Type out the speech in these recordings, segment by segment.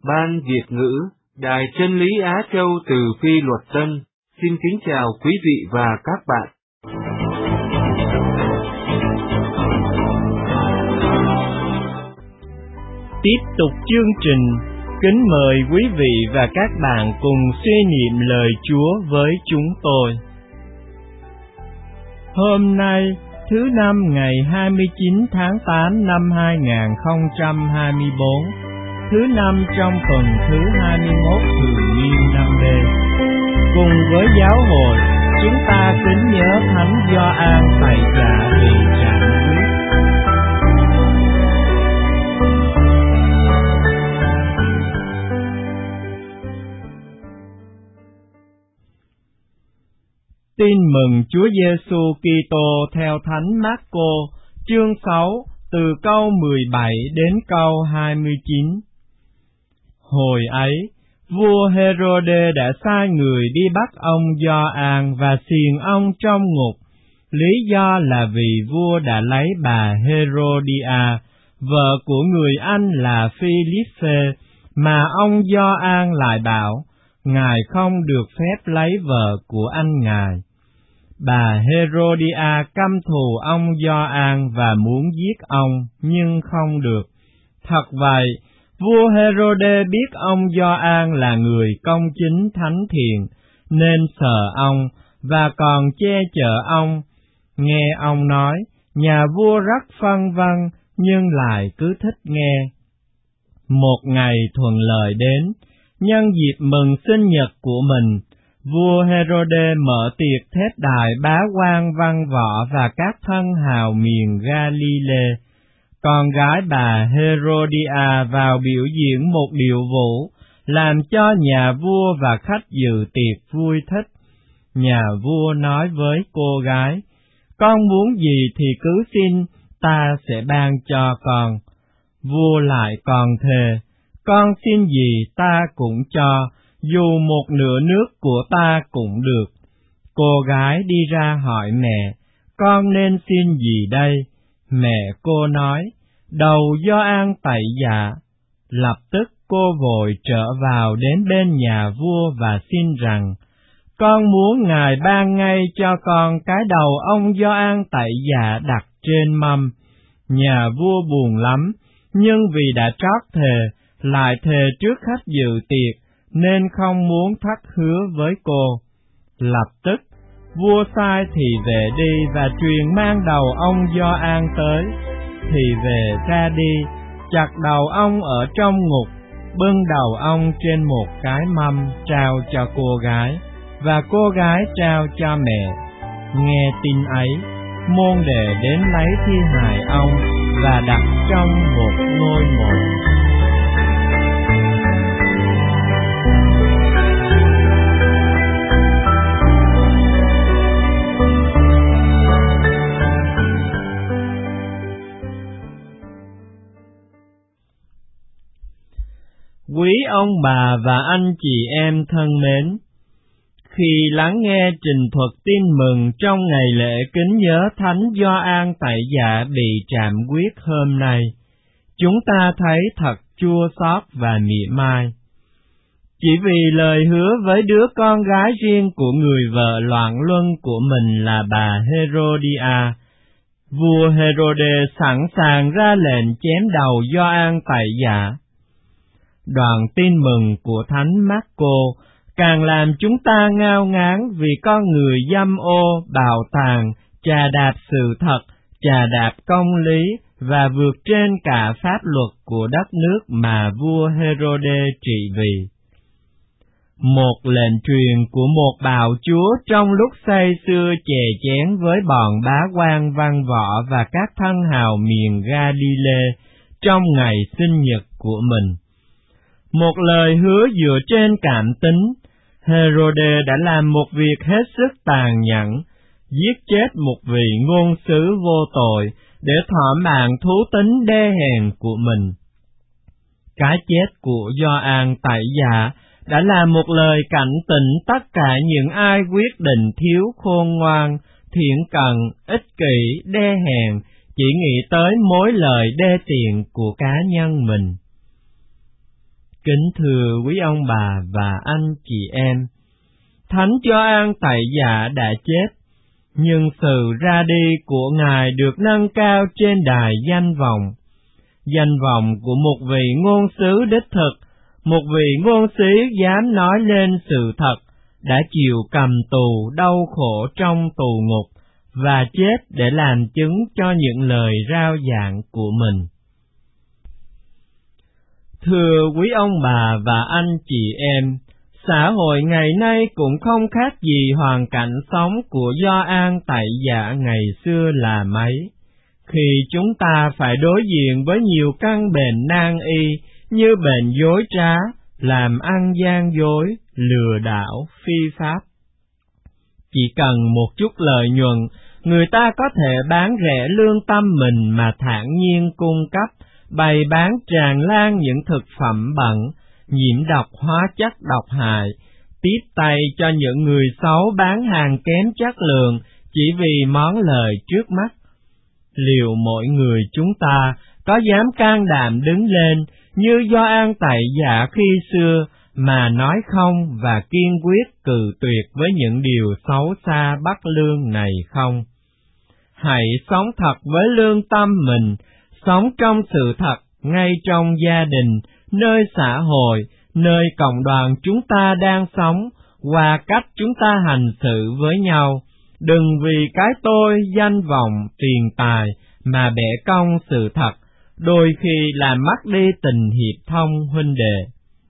Ban Việt ngữ, Đài Chân lý Á Châu từ Phi Luật Tân, xin kính chào quý vị và các bạn. Tiếp tục chương trình, kính mời quý vị và các bạn cùng suy niệm lời Chúa với chúng tôi. Hôm nay, thứ năm ngày 29 tháng 8 năm 2024, thứ năm trong tuần thứ 21 thường niên năm B. Cùng với giáo hội, chúng ta kính nhớ Thánh Gioan Tẩy Giả bị chạm huyết. Tin mừng Chúa Giêsu Kitô theo Thánh Mác-cô, chương 6, từ câu 17 đến câu 29. Hồi ấy, vua Hê-rô-đê đã sai người đi bắt ông Gioan và xiềng ông trong ngục. Lý do là vì vua đã lấy bà Hê-rô-đi-a, vợ của người anh là Phi-líp-phê, mà ông Gioan lại bảo, ngài không được phép lấy vợ của anh ngài. Bà Hê-rô-đi-a căm thù ông Gioan và muốn giết ông, nhưng không được. Thật vậy, vua Hê-rô-đê biết ông Gioan là người công chính thánh thiện, nên sợ ông và còn che chở ông. Nghe ông nói, nhà vua rất phân vân, nhưng lại cứ thích nghe. Một ngày thuận lợi đến, nhân dịp mừng sinh nhật của mình, vua Hê-rô-đê mở tiệc thết đài bá quan văn võ và các thân hào miền Ga-li-lê. Con gái bà Hê-rô-đi-a vào biểu diễn một điệu vũ, làm cho nhà vua và khách dự tiệc vui thích. Nhà vua nói với cô gái, con muốn gì thì cứ xin, ta sẽ ban cho con. Vua lại còn thề, con xin gì ta cũng cho, dù một nửa nước của ta cũng được. Cô gái đi ra hỏi mẹ, con nên xin gì đây? Mẹ cô nói, đầu Gioan Tẩy Giả. Lập tức cô vội trở vào đến bên nhà vua và xin rằng, con muốn ngài ban ngay cho con cái đầu ông Gioan Tẩy Giả đặt trên mâm. Nhà vua buồn lắm, nhưng vì đã trót thề, lại thề trước khách dự tiệc, nên không muốn thất hứa với cô. Lập tức, vua sai thì vệ đi và truyền mang đầu ông Gioan tới. Thì về ra đi, chặt đầu ông ở trong ngục, bưng đầu ông trên một cái mâm trao cho cô gái, và cô gái trao cho mẹ. Nghe tin ấy, môn đệ đến lấy thi hài ông và đặt trong một ngôi mộ. Quý ông bà và anh chị em thân mến, khi lắng nghe trình thuật tin mừng trong ngày lễ kính nhớ Thánh Gioan Tẩy Giả bị trạm huyết hôm nay, chúng ta thấy thật chua xót và mỉa mai. Chỉ vì lời hứa với đứa con gái riêng của người vợ loạn luân của mình là bà Hê-rô-đi-a, vua Hê-rô-đê sẵn sàng ra lệnh chém đầu Gioan Tẩy Giả. Đoạn tin mừng của Thánh Mác-cô càng làm chúng ta ngao ngán vì con người dâm ô, bạo tàn, chà đạp sự thật, chà đạp công lý và vượt trên cả pháp luật của đất nước mà vua Hê-rô-đê trị vì. Một lệnh truyền của một bạo chúa trong lúc say sưa chè chén với bọn bá quan văn võ và các thân hào miền Ga-li-lê trong ngày sinh nhật của mình. Một lời hứa dựa trên cảm tính, Hê-rô-đê đã làm một việc hết sức tàn nhẫn, giết chết một vị ngôn sứ vô tội để thỏa mãn thú tính đê hèn của mình. Cái chết của Gioan Tẩy Giả đã là một lời cảnh tỉnh tất cả những ai quyết định thiếu khôn ngoan, thiện cận, ích kỷ, đê hèn, chỉ nghĩ tới mối lời đê tiện của cá nhân mình. Kính thưa quý ông bà và anh chị em, Thánh Gioan Tẩy Dạ đã chết, nhưng sự ra đi của Ngài được nâng cao trên đài danh vọng. Danh vọng của một vị ngôn sứ đích thực, một vị ngôn sứ dám nói lên sự thật, đã chịu cầm tù đau khổ trong tù ngục và chết để làm chứng cho những lời rao giảng của mình. Thưa quý ông bà và anh chị em, xã hội ngày nay cũng không khác gì hoàn cảnh sống của Gioan Tẩy Dạ ngày xưa là mấy, khi chúng ta phải đối diện với nhiều căn bệnh nan y như bệnh dối trá, làm ăn gian dối, lừa đảo, phi pháp. Chỉ cần một chút lợi nhuận, người ta có thể bán rẻ lương tâm mình mà thản nhiên cung cấp, bày bán tràn lan những thực phẩm bẩn, nhiễm độc hóa chất độc hại, tiếp tay cho những người xấu bán hàng kém chất lượng chỉ vì món lời trước mắt. Liệu mỗi người chúng ta có dám can đảm đứng lên như Gioan Tẩy Dạ khi xưa mà nói không và kiên quyết cự tuyệt với những điều xấu xa bất lương này không? Hãy sống thật với lương tâm mình, sống trong sự thật ngay trong gia đình, nơi xã hội, nơi cộng đoàn chúng ta đang sống, qua cách chúng ta hành xử với nhau. Đừng vì cái tôi, danh vọng, tiền tài mà bẻ cong sự thật, đôi khi làm mất đi tình hiệp thông huynh đệ.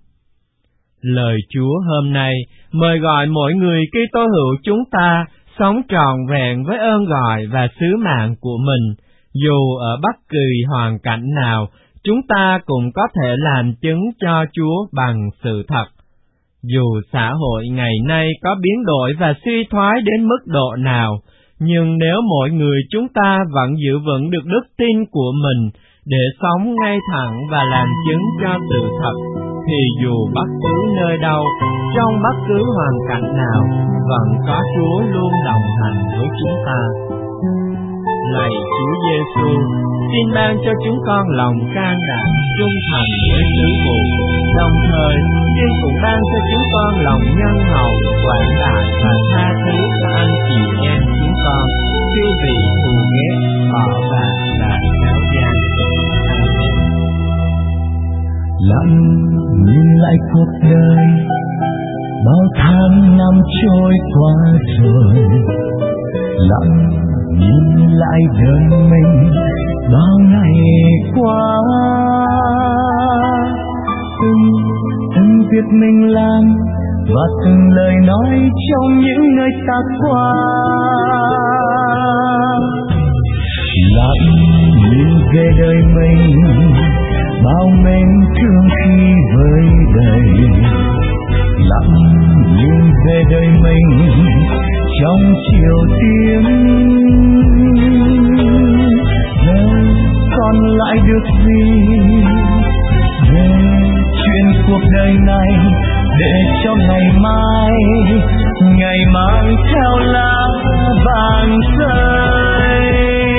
Lời Chúa hôm nay mời gọi mỗi người Kitô hữu chúng ta sống trọn vẹn với ơn gọi và sứ mạng của mình. Dù ở bất kỳ hoàn cảnh nào, chúng ta cũng có thể làm chứng cho Chúa bằng sự thật. Dù xã hội ngày nay có biến đổi và suy thoái đến mức độ nào, nhưng nếu mỗi người chúng ta vẫn giữ vững được đức tin của mình để sống ngay thẳng và làm chứng cho sự thật, thì dù bất cứ nơi đâu, trong bất cứ hoàn cảnh nào, vẫn có Chúa luôn đồng hành với chúng ta. Lạy Chúa Giêsu, xin ban cho chúng con lòng can đảm, trung thành với sứ vụ, đồng thời xin cũng ban cho chúng con lòng nhân hậu, quảng đại và tha thứ cho anh chị em chúng con, khi bị thù ghét, bỏ bạc và kéo dài. Lặng nhìn lại cuộc đời, bao tháng năm trôi qua rồi. Lặng nhìn lại đời mình bao ngày qua. Từng việc mình làm và từng lời nói trong những nơi ta qua. Lặng nhìn về đời mình bao mến thương khi vơi đầy. Lặng nhìn về đời mình trong chiều tiếng. Giờ còn lại được gì về chuyện cuộc đời này, để cho ngày mai theo lá vàng rơi.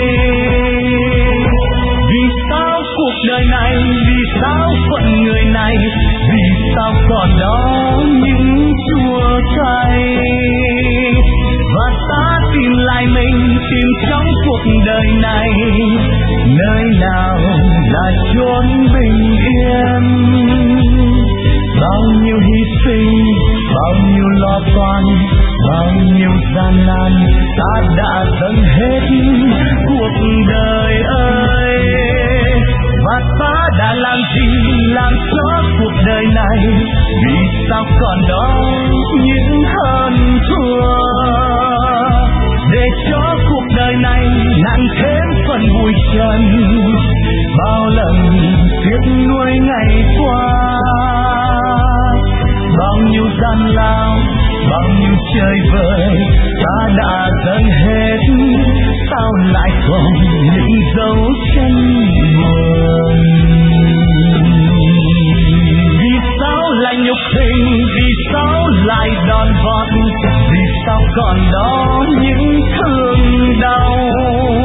Vì sao cuộc đời này, vì sao phận người này, vì sao còn đó những chua cay. Và ta tìm lại mình, tìm trong cuộc đời này, nơi nào là chốn bình yên. Bao nhiêu hy sinh, bao nhiêu lo toan, bao nhiêu gian nan, ta đã dâng hết cuộc đời ơi. Và ta đã làm gì, làm cho cuộc đời này, vì sao còn đó những hơn thua. Để cho cuộc đời này nặng thêm phần bụi trần, bao lần tiếc nuối ngày qua. Bao nhiêu gian lao, bao nhiêu chơi vơi, ta đã dâng hết, sao lại còn những dấu chân buồn. Vì sao lại nhục hình, vì sao lại đòn vọt, vì sao còn đó những thương đau.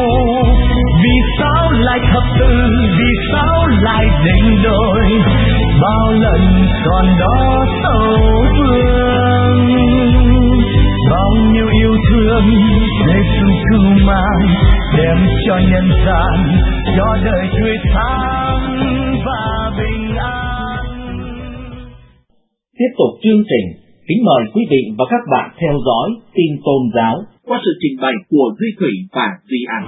Vì sao lại thập tự, vì sao lại định đồi, bao lần còn đó sầu vương, bao nhiêu yêu thương Giêsu cưu mang, đem cho nhân gian, cho đời tươi sáng và bình an. Tiếp tục chương trình, kính mời quý vị và các bạn theo dõi tin tôn giáo qua sự trình bày của Duy Thủy và Duy An.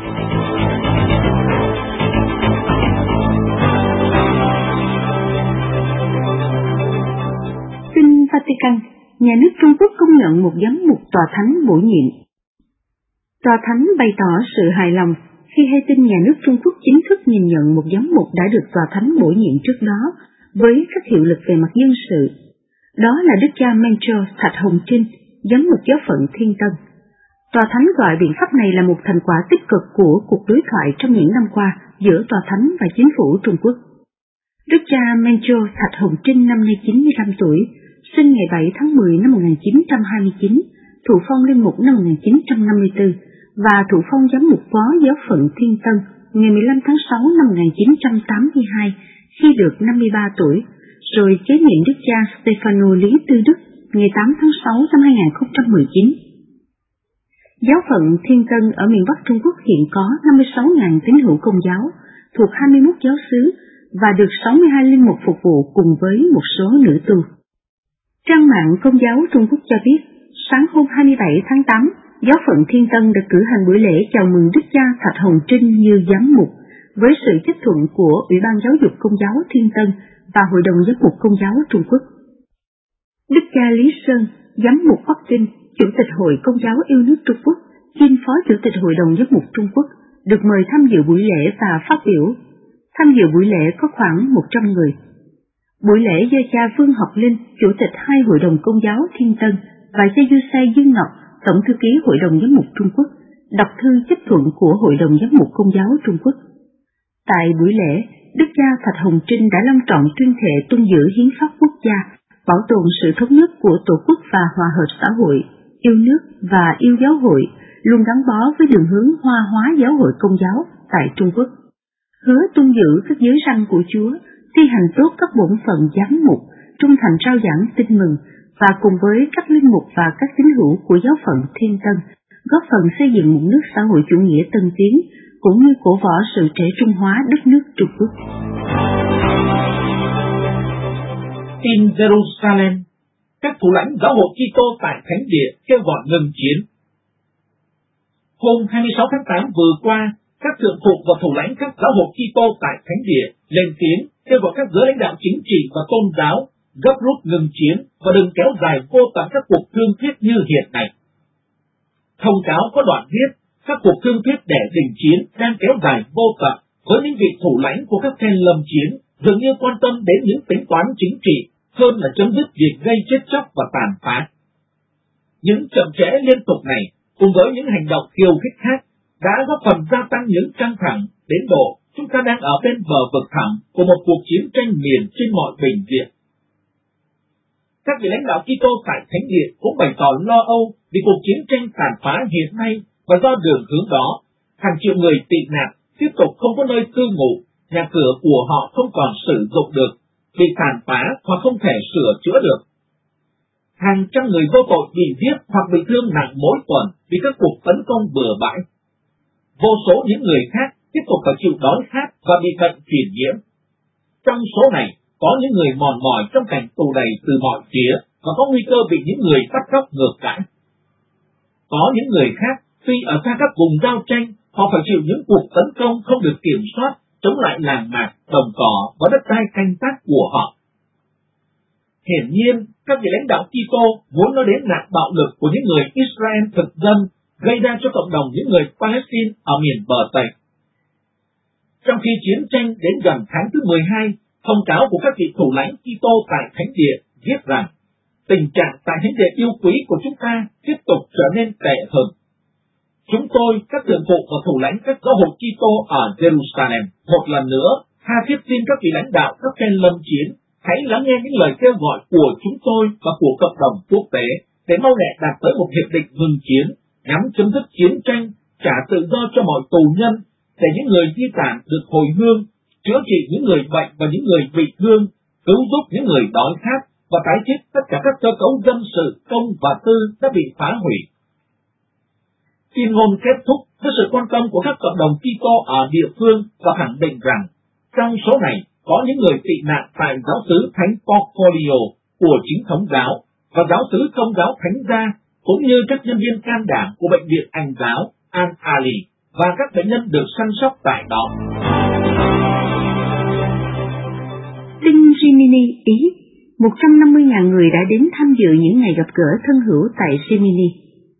Tin Vatican, nhà nước Trung Quốc công nhận một giám mục tòa thánh bổ nhiệm. Tòa thánh bày tỏ sự hài lòng khi hay tin nhà nước Trung Quốc chính thức nhìn nhận một giám mục đã được tòa thánh bổ nhiệm trước đó với các hiệu lực về mặt dân sự. Đó là Đức cha Mentor Thạch Hồng Trinh, giám mục giáo phận Thiên Tân. Tòa thánh gọi biện pháp này là một thành quả tích cực của cuộc đối thoại trong những năm qua giữa tòa thánh và chính phủ Trung Quốc. Đức cha Mentor Thạch Hồng Trinh năm nay 95 tuổi, sinh ngày 7 tháng 10 năm 1929, thụ phong linh mục năm 1954 và thụ phong giám mục phó giáo phận Thiên Tân ngày 15 tháng 6 năm 1982 khi được 53 tuổi, rồi kế nhiệm Đức cha Stefano Lý Tư Đức ngày 8 tháng 6 năm 2019. Giáo phận Thiên Tân ở miền Bắc Trung Quốc hiện có 56.000 tín hữu Công giáo, thuộc 21 giáo xứ và được 62 linh mục phục vụ cùng với một số nữ tu. Trang mạng Công giáo Trung Quốc cho biết, sáng hôm 27 tháng 8, giáo phận Thiên Tân đã cử hành buổi lễ chào mừng Đức cha Thạch Hồng Trinh như giám mục, với sự chấp thuận của Ủy ban Giáo dục Công giáo Thiên Tân và Hội đồng Giám mục Công giáo Trung Quốc. Đức cha Lý Sơn, giám mục Bắc Kinh, Chủ tịch Hội Công giáo yêu nước Trung Quốc, kiêm Phó Chủ tịch Hội đồng Giám mục Trung Quốc, được mời tham dự buổi lễ và phát biểu. Tham dự buổi lễ có khoảng 100 người. Buổi lễ do cha Vương Học Linh, Chủ tịch hai Hội đồng Công giáo Thiên Tân và cha Du Sai Dương Ngọc, Tổng thư ký Hội đồng Giám mục Trung Quốc, đọc thư chấp thuận của Hội đồng Giám mục Công giáo Trung Quốc. Tại buổi lễ, Đức cha Thạch Hồng Trinh đã long trọng tuyên thệ tuân giữ hiến pháp quốc gia, bảo tồn sự thống nhất của Tổ quốc và hòa hợp xã hội, yêu nước và yêu giáo hội, luôn gắn bó với đường hướng hoa hóa giáo hội Công giáo tại Trung Quốc. Hứa tuân giữ các giới răn của Chúa, thi hành tốt các bổn phận giám mục, trung thành rao giảng tin mừng và cùng với các linh mục và các tín hữu của giáo phận Thiên Tân, góp phần xây dựng một nước xã hội chủ nghĩa tân tiến, cũng như cổ võ sự trẻ trung hóa đất nước Trung Quốc. Tin Jerusalem, các thủ lãnh giáo hội Kitô tại Thánh Địa kêu gọi ngừng chiến. Hôm 26 tháng 8 vừa qua, các thượng phụ và thủ lãnh các giáo hội Kitô tại Thánh Địa lên tiếng kêu gọi các giới lãnh đạo chính trị và tôn giáo gấp rút ngừng chiến và đừng kéo dài vô tận các cuộc thương thuyết như hiện nay. Thông cáo có đoạn viết, các cuộc thương thuyết để đình chiến đang kéo dài vô tận với những vị thủ lãnh của các phe lâm chiến dường như quan tâm đến những tính toán chính trị hơn là chấm dứt việc gây chết chóc và tàn phá. Những chậm trễ liên tục này cùng với những hành động khiêu khích khác đã góp phần gia tăng những căng thẳng đến độ chúng ta đang ở bên bờ vực thẳm của một cuộc chiến tranh miền trên mọi bình diện. Các vị lãnh đạo Kitô tại Thánh Địa cũng bày tỏ lo âu vì cuộc chiến tranh tàn phá hiện nay và do đường hướng đó, hàng triệu người tị nạn tiếp tục không có nơi cư ngụ, nhà cửa của họ không còn sử dụng được, bị tàn phá hoặc không thể sửa chữa được. Hàng trăm người vô tội bị giết hoặc bị thương nặng mỗi tuần vì các cuộc tấn công bừa bãi. Vô số những người khác tiếp tục phải chịu đói khát và bị bệnh truyền nhiễm. Trong số này, có những người mòn mỏi trong cảnh tù đầy từ mọi phía và có nguy cơ bị những người bắt cóc ngược đãi. Có những người khác, tuy ở xa các vùng giao tranh, họ phải chịu những cuộc tấn công không được kiểm soát, chống lại làng mạc, đồng cỏ và đất đai canh tác của họ. Hiển nhiên, các vị lãnh đạo Kitô muốn nói đến nạn bạo lực của những người Israel thực dân gây ra cho cộng đồng những người Palestine ở miền bờ Tây. Trong khi chiến tranh đến gần tháng thứ 12, thông cáo của các vị thủ lãnh Kitô tại Thánh Địa viết rằng tình trạng tại Thánh Địa yêu quý của chúng ta tiếp tục trở nên tệ hơn. Chúng tôi, các thượng phụ và thủ lãnh các giáo hội Kitô ở Jerusalem, một lần nữa tha thiết xin các vị lãnh đạo các phe lâm chiến hãy lắng nghe những lời kêu gọi của chúng tôi và của cộng đồng quốc tế để mau lẹ đạt tới một hiệp định ngừng chiến, nhằm chấm dứt chiến tranh, trả tự do cho mọi tù nhân, để những người di tản được hồi hương, chữa trị những người bệnh và những người bị thương, cứu giúp những người đói khát và tái thiết tất cả các cơ cấu dân sự, công và tư đã bị phá hủy. Tuyên ngôn kết thúc với sự quan tâm của các cộng đồng Kitô ở địa phương và khẳng định rằng trong số này có những người tị nạn tại giáo xứ Thánh Porphyrio của chính thống giáo và giáo xứ Công giáo Thánh gia, cũng như các nhân viên can đảm của bệnh viện Anh giáo Al-Ali và các bệnh nhân được săn sóc tại đó. Tinh Rimini, Ý, 150.000 người đã đến tham dự những ngày gặp gỡ thân hữu tại Rimini.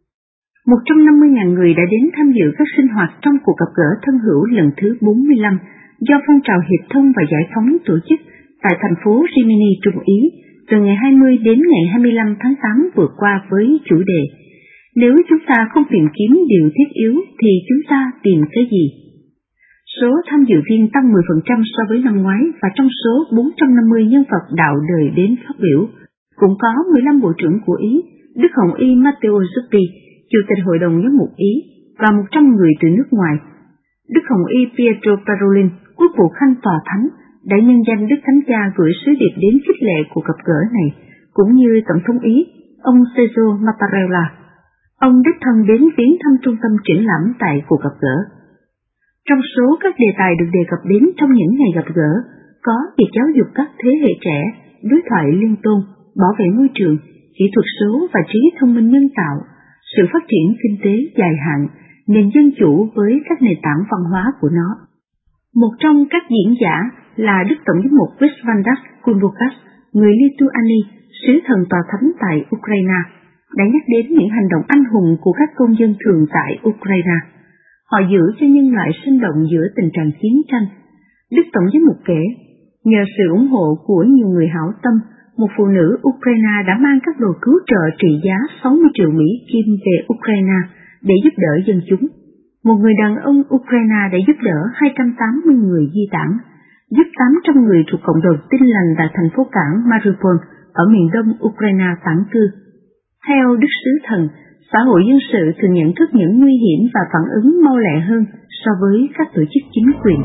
150.000 người đã đến tham dự các sinh hoạt trong cuộc gặp gỡ thân hữu lần thứ 45 do phong trào hiệp thông và giải phóng tổ chức tại thành phố Rimini, Trung Ý, từ ngày 20 đến ngày 25 tháng 8 vừa qua với chủ đề "Nếu chúng ta không tìm kiếm điều thiết yếu thì chúng ta tìm cái gì?". Số tham dự viên tăng 10% so với năm ngoái và trong số 450 nhân vật đạo đời đến phát biểu, cũng có 15 bộ trưởng của Ý, Đức Hồng Y Matteo Zuppi, Chủ tịch Hội đồng Giám mục Ý và 100 người từ nước ngoài. Đức Hồng Y Pietro Parolin, quốc vụ khanh tòa thánh, đã nhân danh Đức Thánh Cha gửi sứ điệp đến khích lệ cuộc gặp gỡ này, cũng như Tổng thống Ý, ông Sergio Mattarella. Ông đích thân đến viếng thăm trung tâm triển lãm tại cuộc gặp gỡ. Trong số các đề tài được đề cập đến trong những ngày gặp gỡ, có việc giáo dục các thế hệ trẻ, đối thoại liên tôn, bảo vệ môi trường, kỹ thuật số và trí thông minh nhân tạo, sự phát triển kinh tế dài hạn, nền dân chủ với các nền tảng văn hóa của nó. Một trong các diễn giả là Đức Tổng giám mục Visvaldas Kulbokas, người Lithuania, sứ thần tòa thánh tại Ukraine, đã nhắc đến những hành động anh hùng của các công dân thường tại Ukraine. Họ giữ cho nhân loại sinh động giữa tình trạng chiến tranh. Đức Tổng giám mục kể, nhờ sự ủng hộ của nhiều người hảo tâm, một phụ nữ Ukraine đã mang các đồ cứu trợ trị giá 60 triệu Mỹ Kim về Ukraine để giúp đỡ dân chúng. Một người đàn ông Ukraine đã giúp đỡ 280 người di tản, giúp 800 người thuộc cộng đồng Tin lành tại thành phố cảng Mariupol ở miền đông Ukraine tản cư. Theo Đức Sứ Thần, xã hội dân sự thường nhận thức những nguy hiểm và phản ứng mau lẹ hơn so với các tổ chức chính quyền.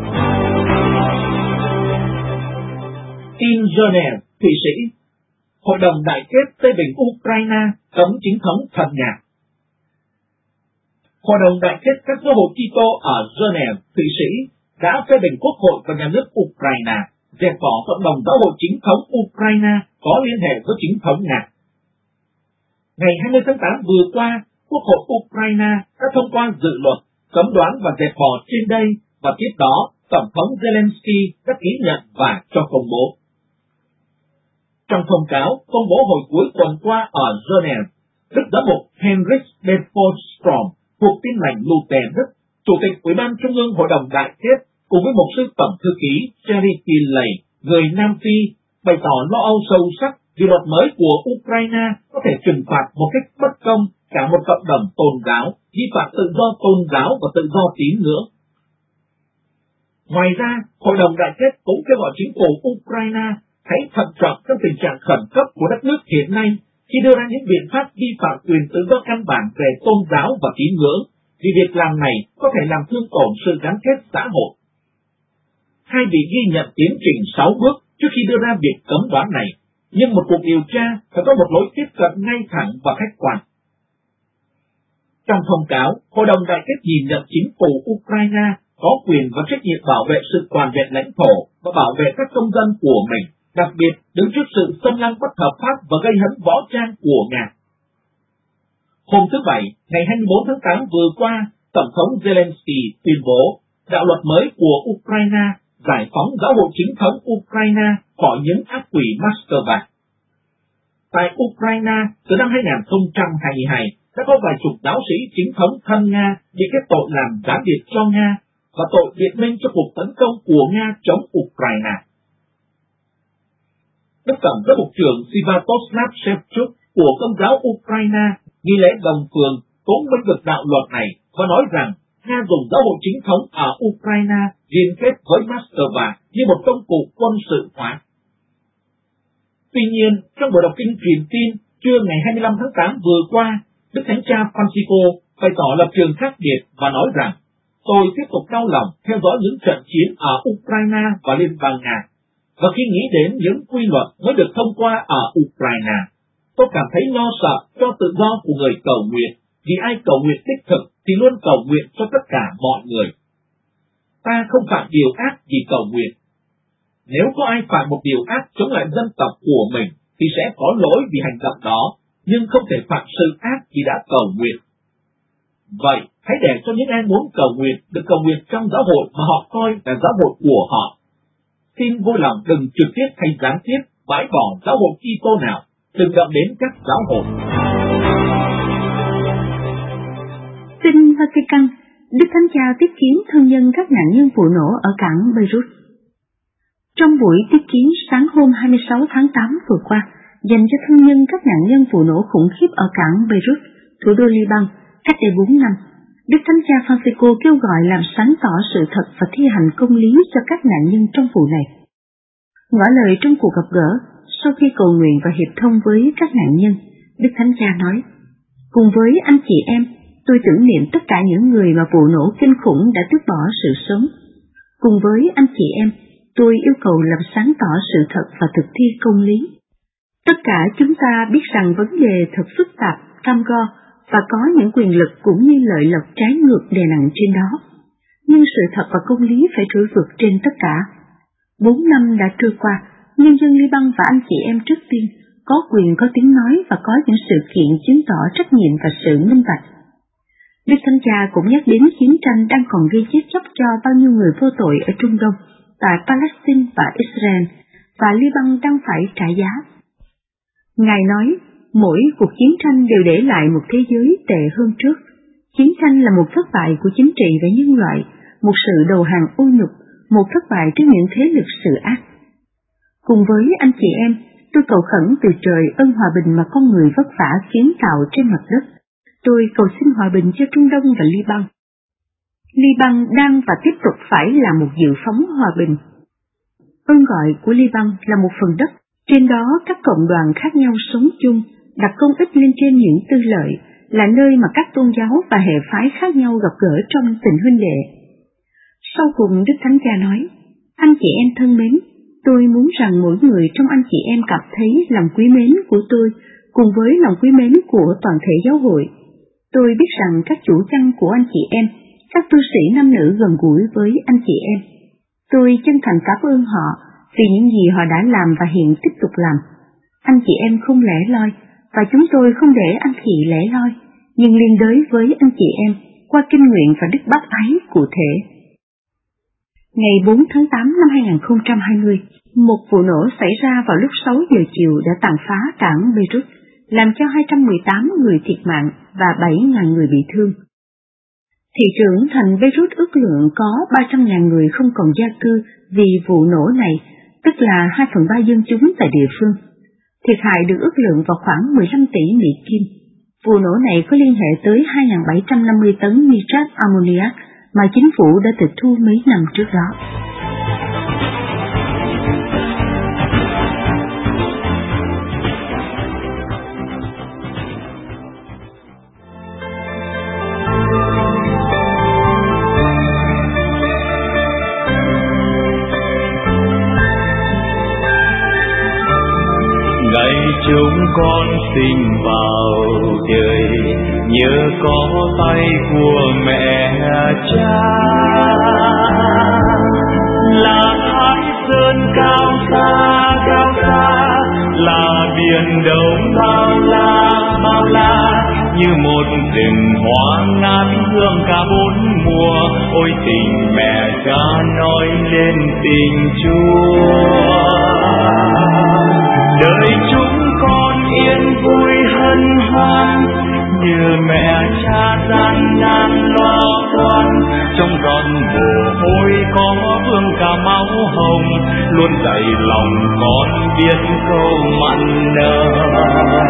In Geneva, Thụy Sĩ, Hội đồng Đại kết phê bình Ukraine cấm chính thống thần nhạc. Hội đồng Đại kết các giáo hội Kitô ở Geneva, Thụy Sĩ đã phê bình Quốc hội và nhà nước Ukraine dẹp bỏ cộng đồng giáo hội chính thống Ukraine có liên hệ với chính thống Nga. Ngày 20 tháng 8 vừa qua, Quốc hội Ukraine đã thông qua dự luật cấm đoán và dẹp bỏ trên đây, và tiếp đó Tổng thống Zelensky đã ký nhận và cho công bố. Trong thông cáo công bố hồi cuối tuần qua ở Geneva, Đức Giám mục Heinrich Bedford-Strom thuộc Tin lành Lutheran Đức, Chủ tịch Ủy ban Trung ương Hội đồng Đại kết, cùng với mục sư tổng thư ký Charity Lay, người Nam Phi, bày tỏ lo âu sâu sắc vì luật mới của Ukraine có thể trừng phạt một cách bất công cả một cộng đồng tôn giáo, vi phạm tự do tôn giáo và tự do tín ngưỡng. Ngoài ra, Hội đồng Đại kết cũng kêu gọi chính phủ Ukraine hãy thận trọng trong tình trạng khẩn cấp của đất nước hiện nay khi đưa ra những biện pháp vi phạm quyền tự do căn bản về tôn giáo và tín ngưỡng, vì việc làm này có thể làm thương tổn sự gắn kết xã hội. Hai vị ghi nhận tiến trình 6 bước trước khi đưa ra việc cấm đoán này, nhưng một cuộc điều tra phải có một lối tiếp cận ngay thẳng và khách quan. Trong thông cáo, Hội đồng Đại kết nhìn nhận chính phủ Ukraine có quyền và trách nhiệm bảo vệ sự toàn vẹn lãnh thổ và bảo vệ các công dân của mình, đặc biệt đứng trước sự xâm lăng bất hợp pháp và gây hấn võ trang của Nga. Hôm thứ Bảy, ngày 24 tháng 8 vừa qua, Tổng thống Zelensky tuyên bố đạo luật mới của Ukraine giải phóng giáo hội chính thống Ukraine khỏi những ác quỷ Moscow. Tại Ukraine, từ năm 2022, đã có vài chục giáo sĩ chính thống thân Nga bị kết tội làm gián điệp cho Nga và tội biện minh cho cuộc tấn công của Nga chống Ukraine. Đức Tổng giám mục trưởng Svatoslav Shevchuk của Công giáo Ukraine nghi lễ đồng phường cũng bênh vực đạo luật này và nói rằng Nga dùng giáo hội chính thống ở Ukraine liên kết với Moscow như một công cụ quân sự hóa. Tuy nhiên, trong buổi đọc kinh truyền tin trưa ngày 25 tháng 8 vừa qua, Đức Thánh Cha Francisco bày tỏ lập trường khác biệt và nói rằng tôi tiếp tục đau lòng theo dõi những trận chiến ở Ukraine và Liên bang Nga. Và khi nghĩ đến những quy luật mới được thông qua ở Ukraine, tôi cảm thấy lo sợ cho tự do của người cầu nguyện, vì ai cầu nguyện đích thực thì luôn cầu nguyện cho tất cả mọi người. Ta không phạm điều ác vì cầu nguyện. Nếu có ai phạm một điều ác chống lại dân tộc của mình thì sẽ có lỗi vì hành động đó, nhưng không thể phạm sự ác vì đã cầu nguyện. Vậy, hãy để cho những ai muốn cầu nguyện được cầu nguyện trong giáo hội mà họ coi là giáo hội của họ. Xin vui lòng đừng trực tiếp hay gián tiếp bãi bỏ giáo hội Kitô nào, đừng động đến các giáo hội. Tin Vatican, Đức Thánh Cha tiếp kiến thân nhân các nạn nhân vụ nổ ở cảng Beirut. Trong buổi tiếp kiến sáng hôm 26 tháng 8 vừa qua, dành cho thân nhân các nạn nhân vụ nổ khủng khiếp ở cảng Beirut, thủ đô Liban, cách đây 4 năm, Đức Thánh Cha Francisco kêu gọi làm sáng tỏ sự thật và thi hành công lý cho các nạn nhân trong vụ này. Ngỏ lời trong cuộc gặp gỡ, sau khi cầu nguyện và hiệp thông với các nạn nhân, Đức Thánh Cha nói: cùng với anh chị em, tôi tưởng niệm tất cả những người mà vụ nổ kinh khủng đã tước bỏ sự sống. Cùng với anh chị em, tôi yêu cầu làm sáng tỏ sự thật và thực thi công lý. Tất cả chúng ta biết rằng vấn đề thật phức tạp, cam go và có những quyền lực cũng như lợi lộc trái ngược đè nặng trên đó. Nhưng sự thật và công lý phải trỗi vượt trên tất cả. 4 năm đã trôi qua, nhân dân Liban và anh chị em trước tiên có quyền có tiếng nói và có những sự kiện chứng tỏ trách nhiệm và sự minh bạch. Đức Thánh Cha cũng nhắc đến chiến tranh đang còn gây chết chóc cho bao nhiêu người vô tội ở Trung Đông, tại Palestine và Israel, và Liban đang phải trả giá. Ngài nói, mỗi cuộc chiến tranh đều để lại một thế giới tệ hơn trước. Chiến tranh là một thất bại của chính trị và nhân loại, một sự đầu hàng ô nhục, một thất bại trước những thế lực sự ác. Cùng với anh chị em, tôi cầu khẩn từ trời ơn hòa bình mà con người vất vả kiến tạo trên mặt đất. Tôi cầu xin hòa bình cho Trung Đông và Liban. Liban đang và tiếp tục phải là một dự phóng hòa bình. Ơn gọi của Liban là một phần đất, trên đó các cộng đoàn khác nhau sống chung, đặt công ích lên trên những tư lợi, là nơi mà các tôn giáo và hệ phái khác nhau gặp gỡ trong tình huynh đệ. Sau cùng Đức Thánh Cha nói, anh chị em thân mến, tôi muốn rằng mỗi người trong anh chị em cảm thấy lòng quý mến của tôi, cùng với lòng quý mến của toàn thể giáo hội. Tôi biết rằng các chủ chăn của anh chị em, các tu sĩ nam nữ gần gũi với anh chị em. Tôi chân thành cảm ơn họ vì những gì họ đã làm và hiện tiếp tục làm. Anh chị em không lẻ loi, và chúng tôi không để anh chị lẻ loi, nhưng liên đới với anh chị em qua kinh nguyện và đức bác ái cụ thể. Ngày 4 tháng 8 năm 2020, một vụ nổ xảy ra vào lúc 6 giờ chiều đã tàn phá cảng Beirut, làm cho 218 người thiệt mạng và 7.000 người bị thương. Thị trưởng thành Beirut ước lượng có 300.000 người không còn gia cư vì vụ nổ này, tức là 2/3 dân chúng tại địa phương. Thiệt hại được ước lượng vào khoảng 15 tỷ Mỹ Kim. Vụ nổ này có liên hệ tới 2.750 tấn nitrat ammoniac mà chính phủ đã tịch thu mấy năm trước đó. Chúng con sinh vào đời nhờ có tay của mẹ cha, là thái sơn cao xa, là biển đông bao la, như một rừng hoa ngát hương cả bốn mùa. Ôi tình mẹ cha nói lên tình Chúa, đời chúng con yên vui hân hoan, như mẹ cha gian nan lo toan. Trong giọt mồ hôi có vương cả máu hồng, luôn dạy lòng con biết câu mặn nồng.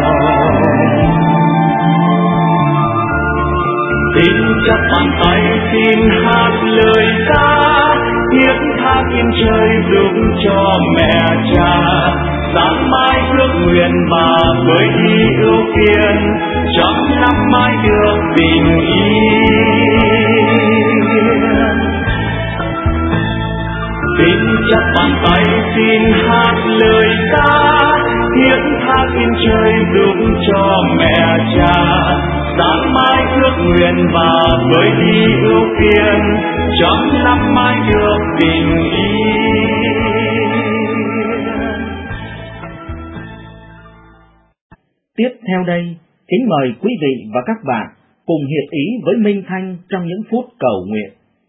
Xin chắp bàn tay xin hát lời ca, thiết tha kim trời giúp cho mẹ cha. Sáng mai ước nguyện bà với yêu kiên, trăm năm mai được bình yên. Xin chắp bàn tay xin hát lời ca hiến thác trên trời giúp cho mẹ cha sáng mai ước nguyện và với đi ưu phiền chọn lắm mai được tình yên. Tiếp theo đây, kính mời quý vị và các bạn cùng hiệp ý với Minh Thanh trong những phút cầu nguyện.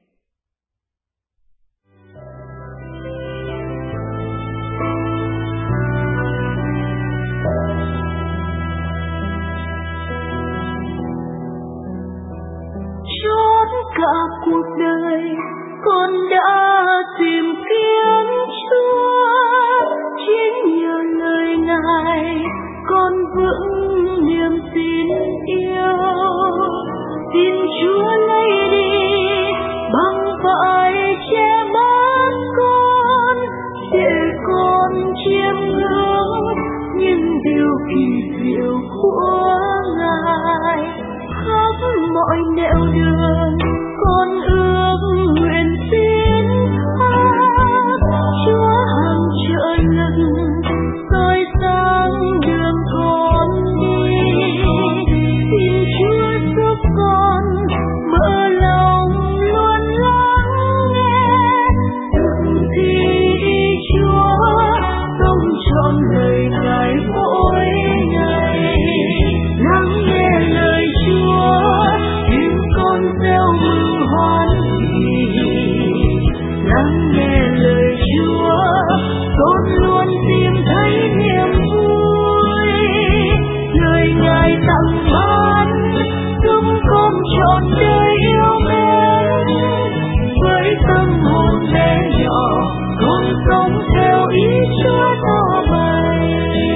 Suốt cả cuộc đời con đã tìm kiếm Chúa, chính nhờ lời Ngài con vững niềm tin yêu. Xin Chúa lấy đi bằng vải che mắt con, để con chiêm ngưỡng những điều kỳ diệu của Ngài. Khắp mọi nẻo đường con ước nguyện xin hát Chúa hàng trợ lực soi sáng đường con đi. Xin Chúa giúp con mở lòng luôn lắng nghe từng thì Chúa sống trọn lời Ngài mỗi ngày. Lắng nghe lời Chúa tim con gieo mừng hoan hỉ. Lắng nghe lời Chúa con luôn tìm thấy niềm vui. Lời Ngài tặng ban giúp con trọn đời yêu mến. Với tâm hồn bé nhỏ con sống theo ý Chúa ta bày.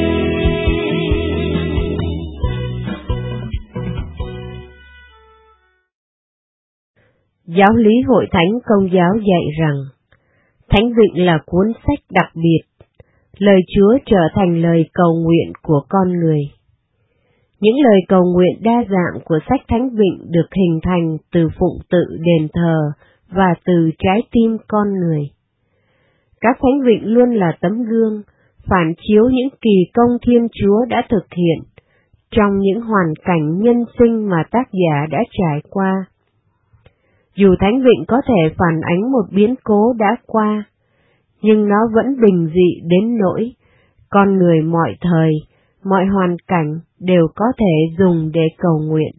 Giáo lý Hội Thánh Công giáo dạy rằng, Thánh Vịnh là cuốn sách đặc biệt, lời Chúa trở thành lời cầu nguyện của con người. Những lời cầu nguyện đa dạng của sách Thánh Vịnh được hình thành từ phụng tự đền thờ và từ trái tim con người. Các Thánh Vịnh luôn là tấm gương, phản chiếu những kỳ công Thiên Chúa đã thực hiện trong những hoàn cảnh nhân sinh mà tác giả đã trải qua. Dù Thánh Vịnh có thể phản ánh một biến cố đã qua, nhưng nó vẫn bình dị đến nỗi con người mọi thời, mọi hoàn cảnh đều có thể dùng để cầu nguyện.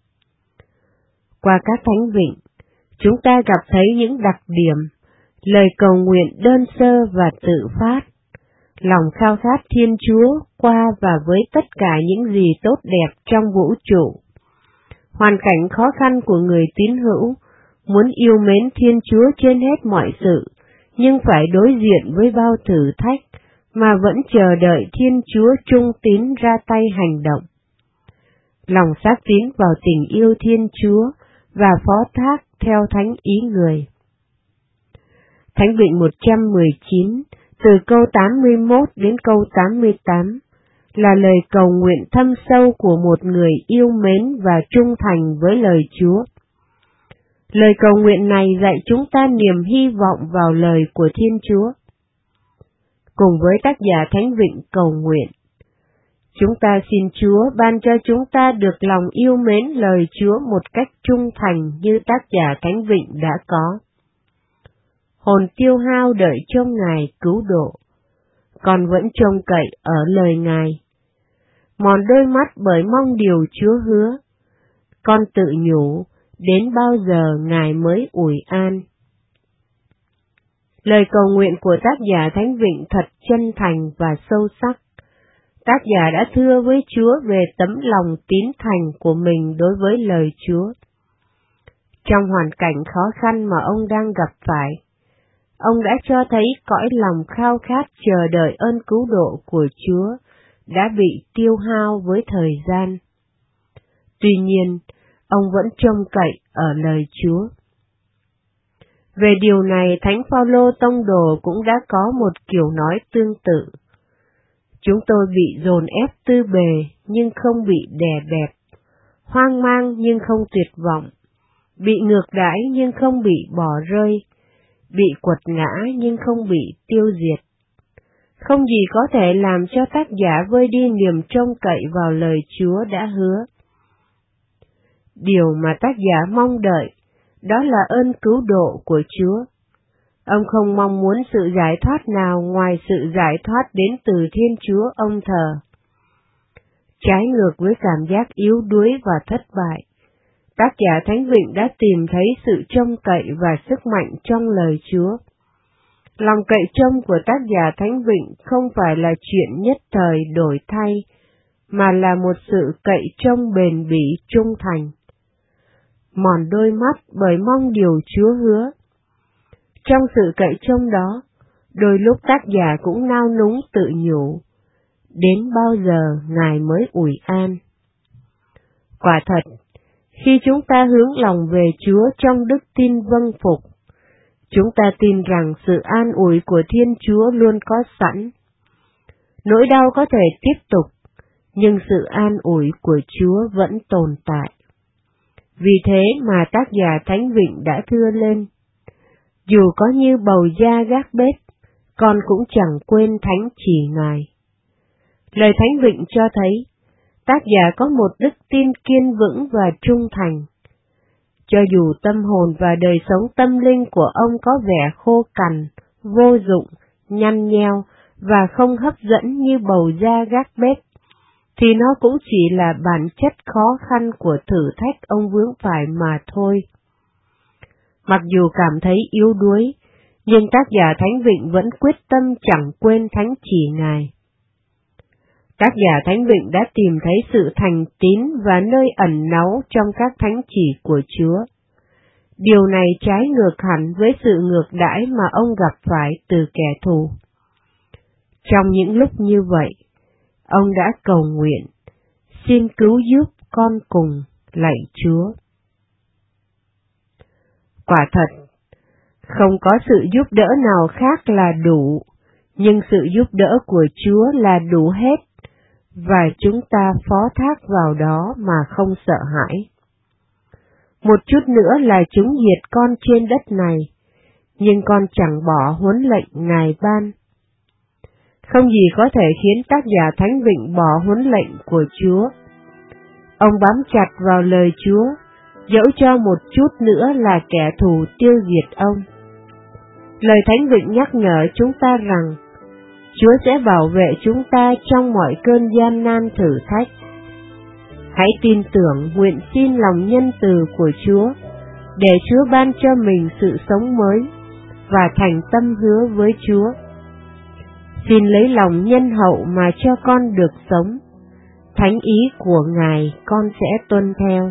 Qua các Thánh Vịnh, chúng ta gặp thấy những đặc điểm, lời cầu nguyện đơn sơ và tự phát, lòng khao khát Thiên Chúa qua và với tất cả những gì tốt đẹp trong vũ trụ, hoàn cảnh khó khăn của người tín hữu, muốn yêu mến Thiên Chúa trên hết mọi sự, nhưng phải đối diện với bao thử thách mà vẫn chờ đợi Thiên Chúa trung tín ra tay hành động. Lòng xác tín vào tình yêu Thiên Chúa và phó thác theo thánh ý người. Thánh Vịnh 119, từ câu 81 đến câu 88, là lời cầu nguyện thâm sâu của một người yêu mến và trung thành với lời Chúa. Lời cầu nguyện này dạy chúng ta niềm hy vọng vào lời của Thiên Chúa. Cùng với tác giả Thánh Vịnh cầu nguyện, chúng ta xin Chúa ban cho chúng ta được lòng yêu mến lời Chúa một cách trung thành như tác giả Thánh Vịnh đã có. Hồn tiêu hao đợi trông Ngài cứu độ, còn vẫn trông cậy ở lời Ngài. Mòn đôi mắt bởi mong điều Chúa hứa, con tự nhủ, đến bao giờ Ngài mới ủi an. Lời cầu nguyện của tác giả Thánh Vịnh thật chân thành và sâu sắc. Tác giả đã thưa với Chúa về tấm lòng tín thành của mình đối với lời Chúa. Trong hoàn cảnh khó khăn mà ông đang gặp phải, ông đã cho thấy cõi lòng khao khát chờ đợi ơn cứu độ của Chúa đã bị tiêu hao với thời gian. Tuy nhiên, ông vẫn trông cậy ở lời Chúa. Về điều này, Thánh Phaolô tông đồ cũng đã có một kiểu nói tương tự. Chúng tôi bị dồn ép tư bề nhưng không bị đè bẹp, hoang mang nhưng không tuyệt vọng, bị ngược đãi nhưng không bị bỏ rơi, bị quật ngã nhưng không bị tiêu diệt. Không gì có thể làm cho tác giả vơi đi niềm trông cậy vào lời Chúa đã hứa. Điều mà tác giả mong đợi, đó là ơn cứu độ của Chúa. Ông không mong muốn sự giải thoát nào ngoài sự giải thoát đến từ Thiên Chúa ông thờ. Trái ngược với cảm giác yếu đuối và thất bại, tác giả Thánh Vịnh đã tìm thấy sự trông cậy và sức mạnh trong lời Chúa. Lòng cậy trông của tác giả Thánh Vịnh không phải là chuyện nhất thời đổi thay, mà là một sự cậy trông bền bỉ trung thành. Mòn đôi mắt bởi mong điều Chúa hứa. Trong sự cậy trông đó, đôi lúc tác giả cũng nao núng tự nhủ, đến bao giờ Ngài mới ủi an? Quả thật, khi chúng ta hướng lòng về Chúa trong đức tin vâng phục, chúng ta tin rằng sự an ủi của Thiên Chúa luôn có sẵn. Nỗi đau có thể tiếp tục, nhưng sự an ủi của Chúa vẫn tồn tại. Vì thế mà tác giả Thánh Vịnh đã thưa lên, dù có như bầu da gác bếp, con cũng chẳng quên thánh chỉ Ngài. Lời Thánh Vịnh cho thấy, tác giả có một đức tin kiên vững và trung thành. Cho dù tâm hồn và đời sống tâm linh của ông có vẻ khô cằn, vô dụng, nhăn nheo và không hấp dẫn như bầu da gác bếp, thì nó cũng chỉ là bản chất khó khăn của thử thách ông vướng phải mà thôi. Mặc dù cảm thấy yếu đuối, nhưng tác giả Thánh Vịnh vẫn quyết tâm chẳng quên thánh chỉ Ngài. Tác giả Thánh Vịnh đã tìm thấy sự thành tín và nơi ẩn náu trong các thánh chỉ của Chúa. Điều này trái ngược hẳn với sự ngược đãi mà ông gặp phải từ kẻ thù. Trong những lúc như vậy, ông đã cầu nguyện, xin cứu giúp con cùng, lạy Chúa. Quả thật, không có sự giúp đỡ nào khác là đủ, nhưng sự giúp đỡ của Chúa là đủ hết, và chúng ta phó thác vào đó mà không sợ hãi. Một chút nữa là chúng diệt con trên đất này, nhưng con chẳng bỏ huấn lệnh Ngài ban. Không gì có thể khiến tác giả Thánh Vịnh bỏ huấn lệnh của Chúa. Ông bám chặt vào lời Chúa, dẫu cho một chút nữa là kẻ thù tiêu diệt ông. Lời Thánh Vịnh nhắc nhở chúng ta rằng, Chúa sẽ bảo vệ chúng ta trong mọi cơn gian nan thử thách. Hãy tin tưởng nguyện xin lòng nhân từ của Chúa, để Chúa ban cho mình sự sống mới, và thành tâm hứa với Chúa. Xin lấy lòng nhân hậu mà cho con được sống, thánh ý của Ngài con sẽ tuân theo.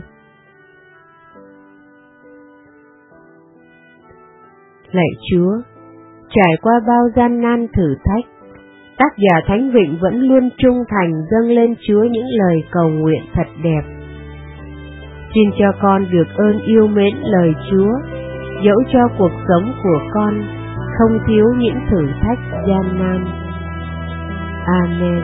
Lạy Chúa, trải qua bao gian nan thử thách, tác giả Thánh Vịnh vẫn luôn trung thành dâng lên Chúa những lời cầu nguyện thật đẹp. Xin cho con được ơn yêu mến lời Chúa, dẫu cho cuộc sống của con không thiếu những thử thách gian nan. Amen.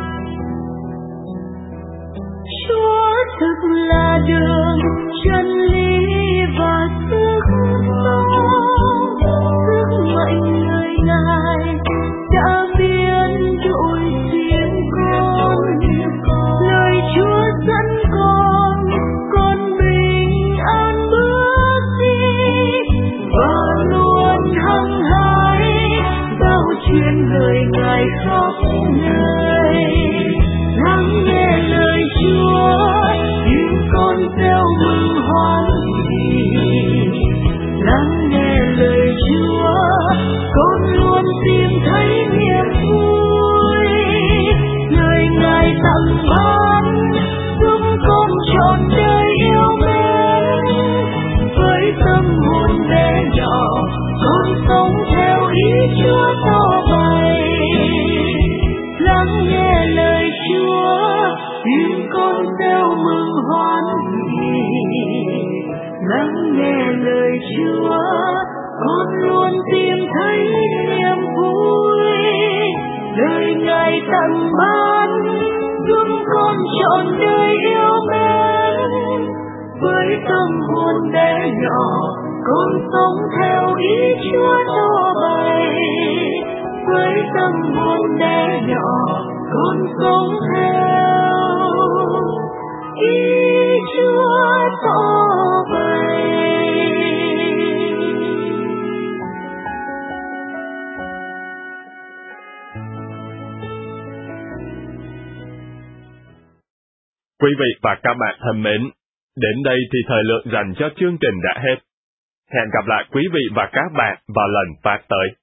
Chúa thực là đường, chân lý và sức sống, sức mạnh người Ngài đã biến đổi riêng con. Lời Chúa dẫn con bình an bước đi và luôn hăng hái giao truyền lời Ngài khắp nơi. Lắng nghe lời Chúa, tiếng con reo mừng hoan hỉ. Lắng nghe lời Chúa, con luôn tìm thấy niềm vui. Lời Ngài tặng ban giúp con trọn đời yêu mến. Với tâm hồn bé nhỏ, con sống theo ý Chúa to bày. Lắng nghe lời Chúa, tiếng con reo mừng hoan hỉ. Lắng nghe lời Chúa, con luôn tìm thấy niềm vui. Lời Ngài tặng ban giúp con trọn đời yêu mến. Với tâm hồn bé nhỏ, con sống theo ý Chúa to bày. với tâm hồn bé nhỏ con sống theo ý Chúa tỏ bày. Quý vị và các bạn thân mến, đến đây thì thời lượng dành cho chương trình đã hết. Hẹn gặp lại quý vị và các bạn vào lần phát tới.